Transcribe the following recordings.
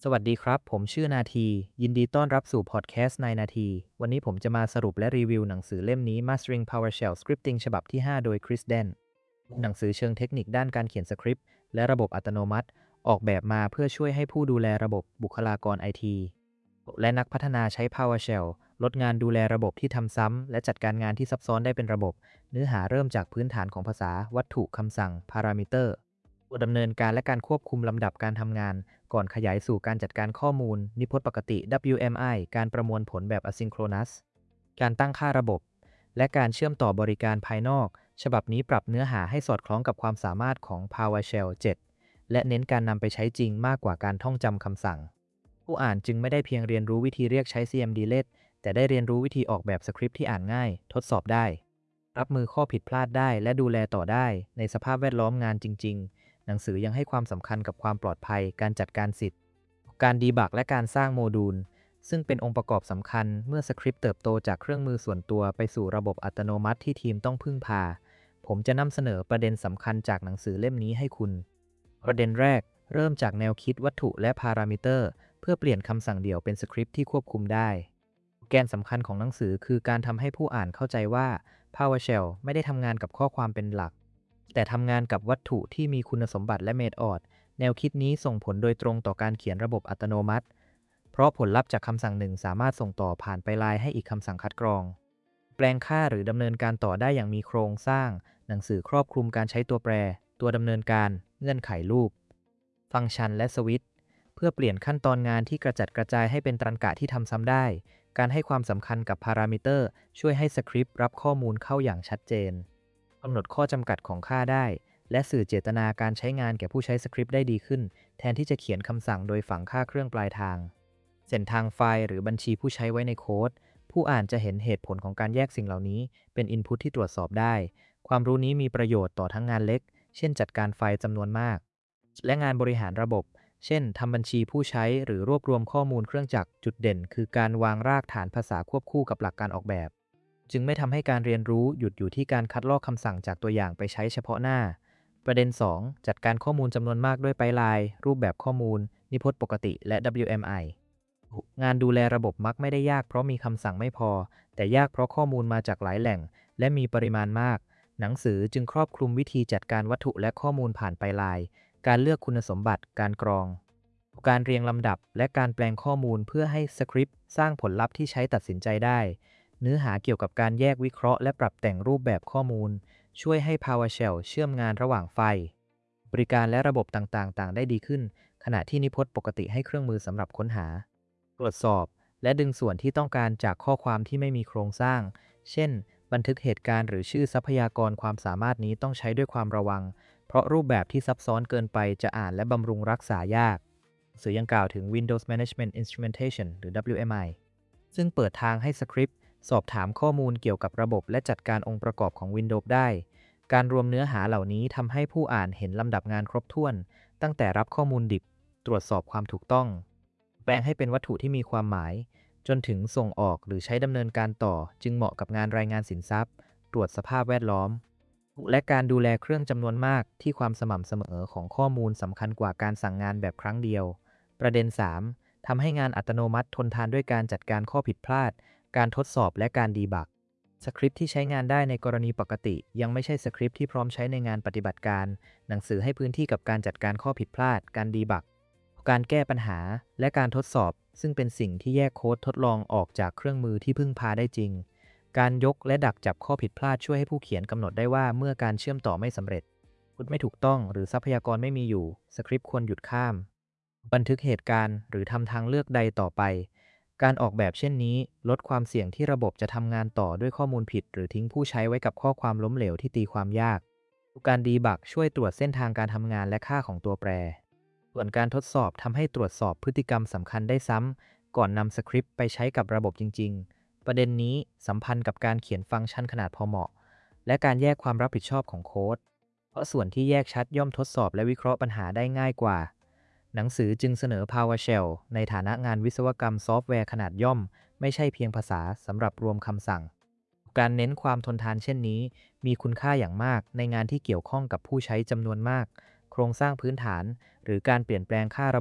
สวัสดีครับผมชื่อนาทียินดีต้อนรับสู่พอดแคสต์ในนาทีวันนี้ผมจะมาสรุปและรีวิวหนังสือเล่มนี้ Mastering PowerShell Scripting ฉบับที่5โดยคริสแดนหนังสือเชิงเทคนิคด้านการเขียนสคริปต์และระบบอัตโนมัติออกแบบมาเพื่อช่วยให้ผู้ดูแลระบบบุคลากรไอทีและนักพัฒนาใช้ PowerShell ลดงานดูแลระบบที่ทำซ้ำและจัดการงานที่ซับซ้อนได้เป็นระบบเนื้อหาเริ่มจากพื้นฐานของภาษาวัตถุคำสั่งพารามิเตอร์ตัวดำเนินการและการควบคุมลำดับการทำงาน ก่อนขยายสู่การจัดการข้อมูลนิพจน์ปกติ WMI การประมวลผลแบบ asynchronous การตั้งค่าระบบ และการเชื่อมต่อบริการภายนอก ฉบับนี้ปรับเนื้อหาให้สอดคล้องกับความสามารถของ PowerShell 7 และเน้นการนำไปใช้จริงมากกว่าการท่องจำคำสั่ง ผู้อ่านจึงไม่ได้เพียงเรียนรู้วิธีเรียกใช้ CMDlet แต่ได้เรียนรู้วิธีออกแบบสคริปต์ที่อ่านง่าย ทดสอบได้ รับมือข้อผิดพลาดได้และดูแลต่อได้ในสภาพแวดล้อมงานจริงๆ หนังสือยังให้ความสำคัญกับความปลอดภัย การจัดการสิทธิ์ การดีบักและการสร้างโมดูล ซึ่งเป็นองค์ประกอบสำคัญเมื่อสคริปต์เติบโตจากเครื่องมือส่วนตัวไปสู่ระบบอัตโนมัติที่ทีมต้องพึ่งพา ผมจะนำเสนอประเด็นสำคัญจากหนังสือเล่มนี้ให้คุณ ประเด็นแรกเริ่มจากแนวคิดวัตถุและพารามิเตอร์เพื่อเปลี่ยนคำสั่งเดี่ยวเป็นสคริปต์ที่ควบคุมได้ แกนสำคัญของหนังสือคือการทำให้ผู้อ่านเข้าใจว่า PowerShell ไม่ได้ทำงานกับข้อความเป็นหลัก แต่ทำงานกับวัตถุที่มีคุณสมบัติและเมธอดแนวคิดนี้ส่งผลโดยตรงต่อการเขียนระบบอัตโนมัติ เพราะผลลัพธ์จากคำสั่งหนึ่งสามารถส่งต่อผ่านไปไลน์ให้อีกคำสั่งคัดกรอง แปลงค่าหรือดำเนินการต่อได้อย่างมีโครงสร้าง หนังสือครอบคลุมการใช้ตัวแปร ตัวดำเนินการ เงื่อนไขรูป ฟังก์ชันและสวิตช์เพื่อเปลี่ยนขั้นตอนงานที่กระจัดกระจายให้เป็นตรรกะที่ทำซ้ำได้ การให้ความสำคัญกับพารามิเตอร์ช่วยให้สคริปต์รับข้อมูลเข้าอย่างชัดเจนกำหนดข้อจำกัดของค่าได้ และสื่อเจตนาการใช้งานแก่ผู้ใช้สคริปต์ได้ดีขึ้น แทนที่จะเขียนคำสั่งโดยฝังค่าเครื่องปลายทาง เส้นทางไฟล์หรือบัญชีผู้ใช้ไว้ในโค้ด ผู้อ่านจะเห็นเหตุผลของการแยกสิ่งเหล่านี้เป็นอินพุตที่ตรวจสอบได้ ความรู้นี้มีประโยชน์ต่อทั้งงานเล็ก เช่นจัดการไฟล์จำนวนมาก และงานบริหารระบบ เช่นทำบัญชีผู้ใช้หรือรวบรวมข้อมูลเครื่องจักรจุดเด่นคือการวางรากฐานภาษาควบคู่กับหลักการออกแบบ จึงไม่ทำให้การเรียนรู้หยุดอยู่ที่การคัดลอกคำสั่งจากตัวอย่างไปใช้เฉพาะหน้า ประเด็น 2 จัดการข้อมูลจำนวนมากด้วยไพป์ไลน์รูปแบบข้อมูล นิพจน์ปกติ และ WMI งานดูแลระบบมักไม่ได้ยากเพราะมีคำสั่งไม่พอ แต่ยากเพราะข้อมูลมาจากหลายแหล่ง และมีปริมาณมาก หนังสือจึงครอบคลุมวิธีจัดการวัตถุและข้อมูลผ่านไพป์ไลน์การเลือกคุณสมบัติ การกรอง การเรียงลำดับ และการแปลงข้อมูลเพื่อให้สคริปต์สร้างผลลัพธ์ที่ใช้ตัดสินใจได้ เนื้อหาเกี่ยวกับการแยกวิเคราะห์และปรับแต่งรูปแบบข้อมูล ช่วยให้ PowerShell เชื่อมงานระหว่างไฟล์บริการและระบบต่างๆ ต่างได้ดีขึ้น ขณะที่นิพจน์ปกติให้เครื่องมือสำหรับค้นหา ตรวจสอบ และดึงส่วนที่ต้องการจากข้อความที่ไม่มีโครงสร้าง เช่น บันทึกเหตุการณ์หรือชื่อทรัพยากรความสามารถนี้ต้องใช้ด้วยความระวัง เพราะรูปแบบที่ซับซ้อนเกินไปจะอ่านและบำรุงรักษายากสื่อยังกล่าวถึง Windows Management Instrumentation หรือ WMI ซึ่งเปิดทางให้สคริปต์สอบถามข้อมูลเกี่ยวกับระบบและจัดการองค์ประกอบของ Windows ได้ การรวมเนื้อหาเหล่านี้ทำให้ผู้อ่านเห็นลำดับงานครบถ้วน ตั้งแต่รับข้อมูลดิบ ตรวจสอบความถูกต้อง แปลงให้เป็นวัตถุที่มีความหมาย จนถึงส่งออกหรือใช้ดำเนินการต่อ จึงเหมาะกับงานรายงานสินทรัพย์ ตรวจสภาพแวดล้อม และการดูแลเครื่องจำนวนมากที่ความสม่ำเสมอของข้อมูลสำคัญกว่าการสั่งงานแบบครั้งเดียว ประเด็น 3 ทำให้งานอัตโนมัติทนทานด้วยการจัดการข้อผิดพลาด การทดสอบและการดีบัก สคริปต์ที่ใช้งานได้ในกรณีปกติยังไม่ใช่สคริปต์ที่พร้อมใช้ในงานปฏิบัติการ หนังสือให้พื้นที่กับการจัดการข้อผิดพลาด การดีบัก การแก้ปัญหา และการทดสอบ ซึ่งเป็นสิ่งที่แยกโค้ดทดลองออกจากเครื่องมือที่พึ่งพาได้จริง การยกและดักจับข้อผิดพลาดช่วยให้ผู้เขียนกำหนดได้ว่าเมื่อการเชื่อมต่อไม่สำเร็จพุทไม่ถูกต้องหรือทรัพยากรไม่มีอยู่สคริปต์ควรหยุดข้าม บันทึกเหตุการณ์หรือทำทางเลือกใดต่อไป การออกแบบเช่นนี้ลดความเสี่ยงที่ระบบจะทำงานต่อด้วยข้อมูลผิดหรือทิ้งผู้ใช้ไว้กับข้อความล้มเหลวที่ตีความยาก การดีบักช่วยตรวจเส้นทางการทำงานและค่าของตัวแปร ส่วนการทดสอบทำให้ตรวจสอบพฤติกรรมสำคัญได้ซ้ำก่อนนำสคริปต์ไปใช้กับระบบจริงๆ ประเด็นนี้สัมพันธ์กับการเขียนฟังก์ชันขนาดพอเหมาะ และการแยกความรับผิดชอบของโค้ด เพราะส่วนที่แยกชัดย่อมทดสอบและวิเคราะห์ปัญหาได้ง่ายกว่า หนังสือจึงเสนอ PowerShell ในฐานะงานวิศวกรรมซอฟต์แวร์ขนาดย่อมไม่ใช่เพียงภาษาสำหรับรวมคำสั่ง การเน้นความทนทานเช่นนี้มีคุณค่าอย่างมากในงานที่เกี่ยวข้องกับผู้ใช้จำนวนมาก โครงสร้างพื้นฐาน หรือการเปลี่ยนแปลงค่าระบบ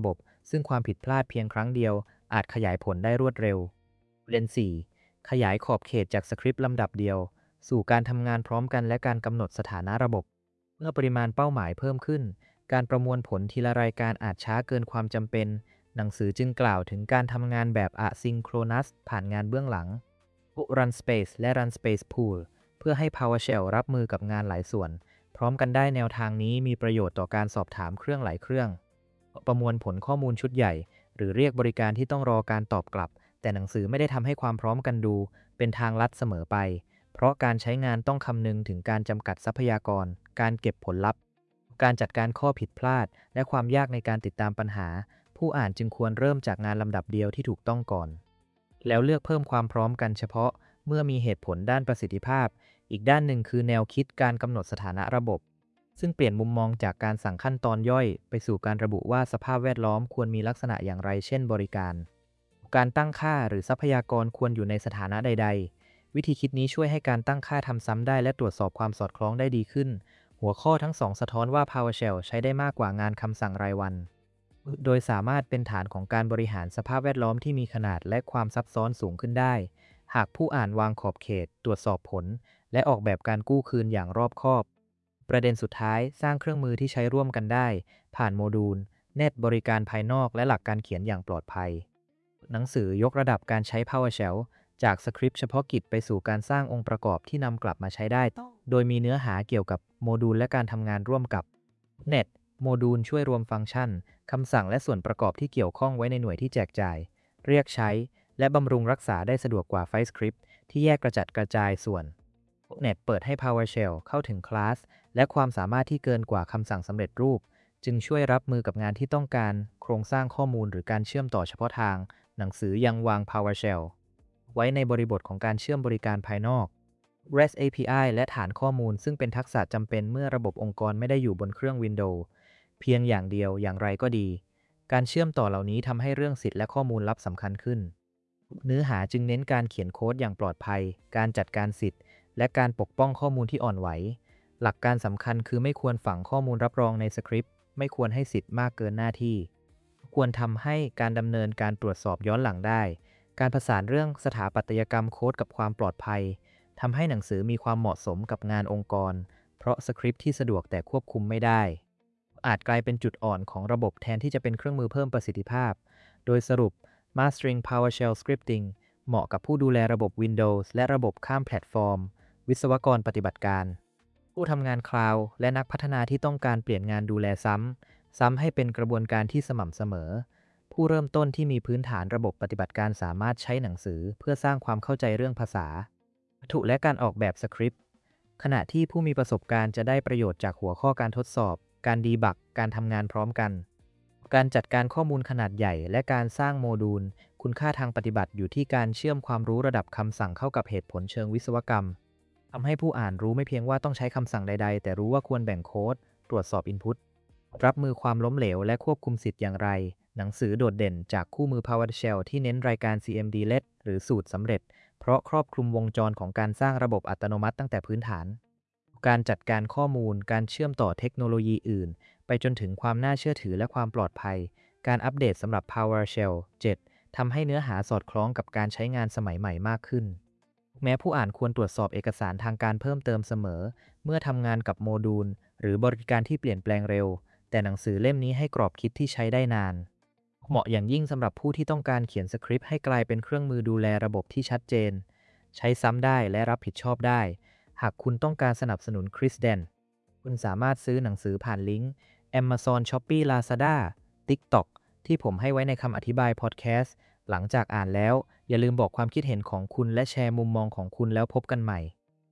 ซึ่งความผิดพลาดเพียงครั้งเดียวอาจขยายผลได้รวดเร็วประเด็น4ขยายขอบเขตจากสคริปต์ลำดับเดียวสู่การทำงานพร้อมกันและการกำหนดสถานะระบบเมื่อปริมาณเป้าหมายเพิ่มขึ้นการประมวลผลทีละรายการอาจช้าเกินความจำเป็นหนังสือจึงกล่าวถึงการทำงานแบบ asynchronous ผ่านงานเบื้องหลัง Run Space และ Run Space Pool เพื่อให้ PowerShell รับมือกับงานหลายส่วนพร้อมกันได้แนวทางนี้มีประโยชน์ต่อการสอบถามเครื่องหลายเครื่องประมวลผลข้อมูลชุดใหญ่หรือเรียกบริการที่ต้องรอการตอบกลับแต่หนังสือไม่ได้ทำให้ความพร้อมกันดูเป็นทางลัดเสมอไปเพราะการใช้งานต้องคำนึงถึงการจำกัดทรัพยากรการเก็บผลลัพธ์การจัดการข้อผิดพลาดและความยากในการติดตามปัญหาผู้อ่านจึงควรเริ่มจากงานลำดับเดียวที่ถูกต้องก่อนแล้วเลือกเพิ่มความพร้อมกันเฉพาะเมื่อมีเหตุผลด้านประสิทธิภาพอีกด้านหนึ่งคือแนวคิดการกำหนดสถานะระบบซึ่งเปลี่ยนมุมมองจากการสั่งขั้นตอนย่อยไปสู่การระบุว่าสภาพแวดล้อมควรมีลักษณะอย่างไรเช่นบริการการตั้งค่าหรือทรัพยากรควรอยู่ในสถานะใดๆวิธีคิดนี้ช่วยให้การตั้งค่าทำซ้ำได้และตรวจสอบความสอดคล้องได้ดีขึ้นหัวข้อทั้งสองสะท้อนว่า PowerShell ใช้ได้มากกว่างานคำสั่งรายวันโดยสามารถเป็นฐานของการบริหารสภาพแวดล้อมที่มีขนาดและความซับซ้อนสูงขึ้นได้หากผู้อ่านวางขอบเขตตรวจสอบผลและออกแบบการกู้คืนอย่างรอบคอบประเด็นสุดท้ายสร้างเครื่องมือที่ใช้ร่วมกันได้ผ่านโมดูลเน็ตบริการภายนอกและหลักการเขียนอย่างปลอดภัยหนังสือยกระดับการใช้ PowerShell จากสคริปต์เฉพาะกิจไปสู่การสร้างองค์ประกอบที่นำกลับมาใช้ได้โดยมีเนื้อหาเกี่ยวกับโมดูลและการทำงานร่วมกับ Net โมดูลช่วยรวมฟังก์ชันคำสั่งและส่วนประกอบที่เกี่ยวข้องไว้ในหน่วยที่แจกจ่ายเรียกใช้และบำรุงรักษาได้สะดวกกว่าไฟล์สคริปต์ที่แยกกระจัดกระจายส่วน Net เปิดให้ PowerShell เข้าถึงคลาสและความสามารถที่เกินกว่าคำสั่งสำเร็จรูปจึงช่วยรับมือกับงานที่ต้องการโครงสร้างข้อมูลหรือการเชื่อมต่อเฉพาะทางหนังสือยังวาง PowerShell ไว้ในบริบทของการเชื่อมบริการภายนอก REST API และฐานข้อมูลซึ่งเป็นทักษะจำเป็นเมื่อระบบองค์กรไม่ได้อยู่บนเครื่อง Windows เพียงอย่างเดียวอย่างไรก็ดีการเชื่อมต่อเหล่านี้ทำให้เรื่องสิทธิ์และข้อมูลลับสำคัญขึ้นเนื้อหาจึงเน้นการเขียนโค้ดอย่างปลอดภัยการจัดการสิทธิ์และการปกป้องข้อมูลที่อ่อนไหวหลักการสำคัญคือไม่ควรฝังข้อมูลรับรองในสคริปต์ไม่ควรให้สิทธิ์มากเกินหน้าที่ควรทำให้การดำเนินการตรวจสอบย้อนหลังได้การผสานเรื่องสถาปัตยกรรมโค้ดกับความปลอดภัยทำให้หนังสือมีความเหมาะสมกับงานองค์กรเพราะสคริปต์ที่สะดวกแต่ควบคุมไม่ได้อาจกลายเป็นจุดอ่อนของระบบแทนที่จะเป็นเครื่องมือเพิ่มประสิทธิภาพโดยสรุป Mastering PowerShell Scripting เหมาะกับผู้ดูแลระบบ Windows และระบบข้ามแพลตฟอร์มวิศวกรปฏิบัติการผู้ทำงานคลาวด์และนักพัฒนาที่ต้องการเปลี่ยนงานดูแลซ้ำให้เป็นกระบวนการที่สม่ำเสมอผู้เริ่มต้นที่มีพื้นฐานระบบปฏิบัติการสามารถใช้หนังสือเพื่อสร้างความเข้าใจเรื่องภาษาวัตถุและการออกแบบสคริปต์ขณะที่ผู้มีประสบการณ์จะได้ประโยชน์จากหัวข้อการทดสอบการดีบักการทำงานพร้อมกันการจัดการข้อมูลขนาดใหญ่และการสร้างโมดูลคุณค่าทางปฏิบัติอยู่ที่การเชื่อมความรู้ระดับคำสั่งเข้ากับเหตุผลเชิงวิศวกรรมทำให้ผู้อ่านรู้ไม่เพียงว่าต้องใช้คำสั่งใดๆแต่รู้ว่าควรแบ่งโค้ดตรวจสอบอินพุตรับมือความล้มเหลวและควบคุมสิทธิ์อย่างไรหนังสือโดดเด่นจากคู่มือ PowerShell ที่เน้นรายการ CMD-led หรือสูตรสำเร็จเพราะครอบคลุมวงจรของการสร้างระบบอัตโนมัติตั้งแต่พื้นฐานการจัดการข้อมูลการเชื่อมต่อเทคโนโลยีอื่นไปจนถึงความน่าเชื่อถือและความปลอดภัยการอัปเดตสำหรับ PowerShell 7ทำให้เนื้อหาสอดคล้องกับการใช้งานสมัยใหม่มากขึ้นแม้ผู้อ่านควรตรวจสอบเอกสารทางการเพิ่มเติมเสมอเมื่อทำงานกับโมดูลหรือบริการที่เปลี่ยนแปลงเร็วแต่หนังสือเล่มนี้ให้กรอบคิดที่ใช้ได้นานเหมาะอย่างยิ่งสำหรับผู้ที่ต้องการเขียนสคริปต์ให้กลายเป็นเครื่องมือดูแลระบบที่ชัดเจนใช้ซ้ำได้และรับผิดชอบได้หากคุณต้องการสนับสนุนคริสเดนคุณสามารถซื้อหนังสือผ่านลิงก์ Amazon Shopee Lazada TikTok ที่ผมให้ไว้ในคำอธิบายพอดแคสต์หลังจากอ่านแล้วอย่าลืมบอกความคิดเห็นของคุณและแชร์มุมมองของคุณแล้วพบกันใหม่